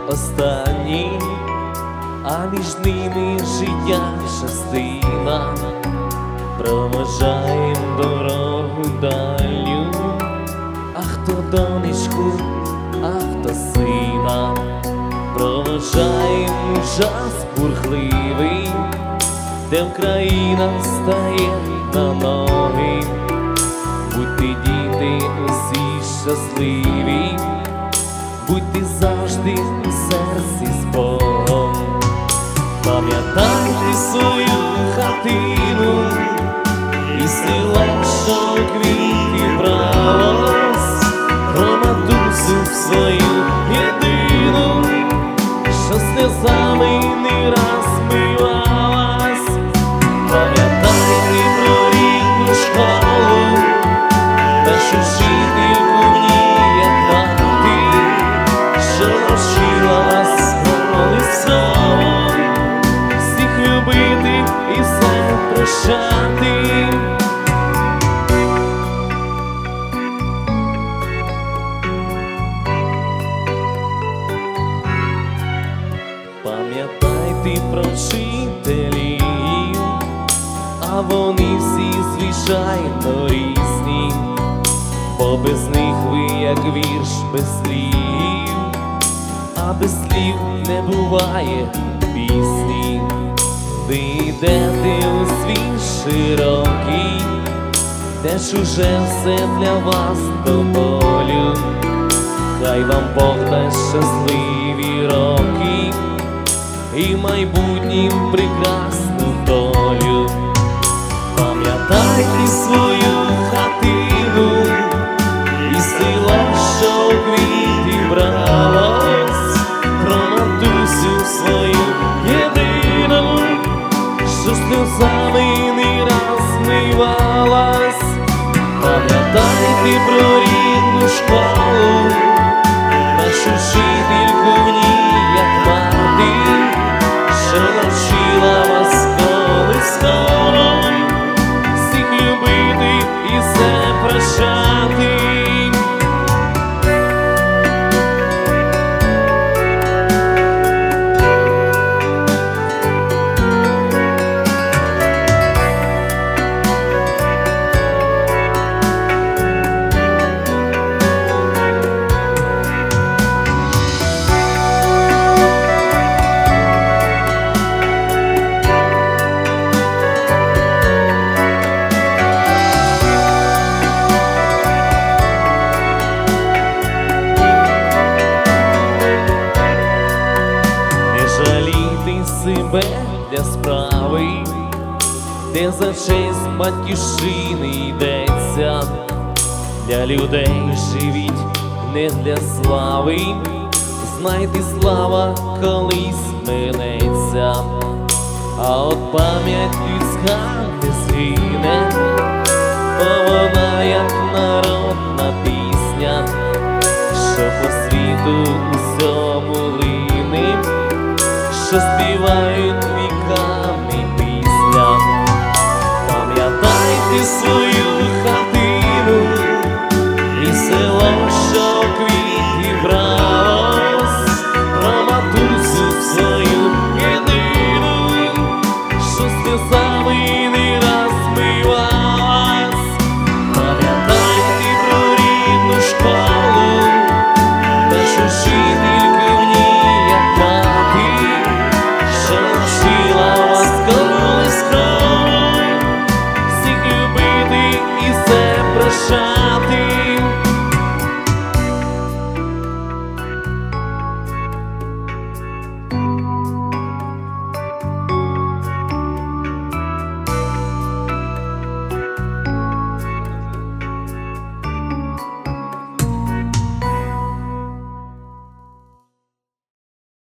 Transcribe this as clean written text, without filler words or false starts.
останні, а між ними життя частина. Проважаєм дорогу дальню, а хто донечку, а хто сина. Проважаєм час бурхливий, де Україна стає на ноги. Будьте, діти, усі щасливі, будьте завжди у серці з Богом. Пам'ятайте свою хатину і село, що квіти бралось, про матусю свою єдину, що сльозами не раз мивалась. Пам'ятайте про рідну школу, нашу вчительку в ній, як мати, що навчила вас колесом всіх любити і все прощати. Пам'ятайте про вчителів, а вони всі звичайно різні, бо без них ви як вірш без слів, а без слів не буває пісні. Ви йдете у світ широкий, де чуже все для вас до болю. Хай вам Бог дасть щасливі роки і в майбутнім прекрасну долю. Пам'ятайте свою хатину і село, що у квіти бралось, про матусю свою єдину, що сльозами не раз мивалась. Пам'ятайте про рідну школу, нашу вчительку в ній, як мати, що навчила вас колеском всіх любити і все прощати. Себе для справи, де за честь батьківщини йдеться. Для людей живіть не для слави, знайте, слава колись минеться. А от пам'ять людська не згине, бо вона як народна пісня, що по світу усьому лине, що співають віками пісня. Пам'ятайте свою